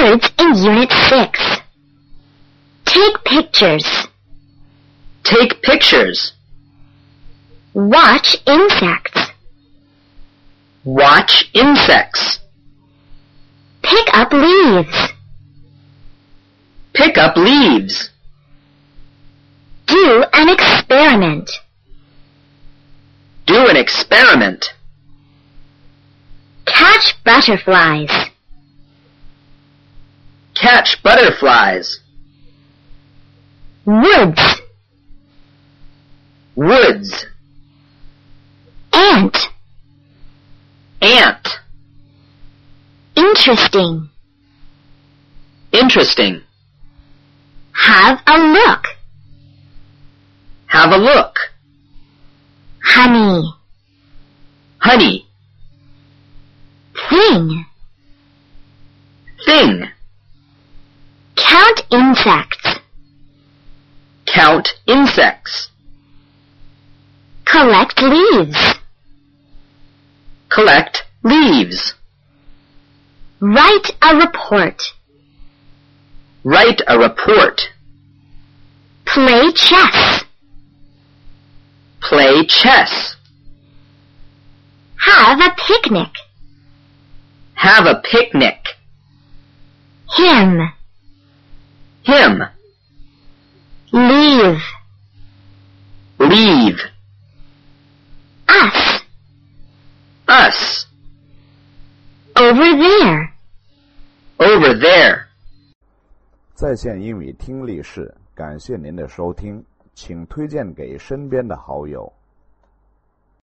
Words in Unit 6. Take pictures. Take pictures. Watch insects. Watch insects. Pick up leaves. Pick up leaves. Do an experiment. Do an experiment. Catch butterflies. Catch butterflies. Woods. Woods. Ant. Ant. Interesting. Interesting. Have a look. Have a look. Honey. Honey. Thing. Thing. Count insects. Count insects. Collect leaves. Collect leaves. Write a report. Write a report. Play chess. Play chess. Have a picnic. Have a picnic. Him. Him. Leave. Leave. Us. Us. Over there. Over there. 在线英语听力室，感谢您的收听，请推荐给身边的好友。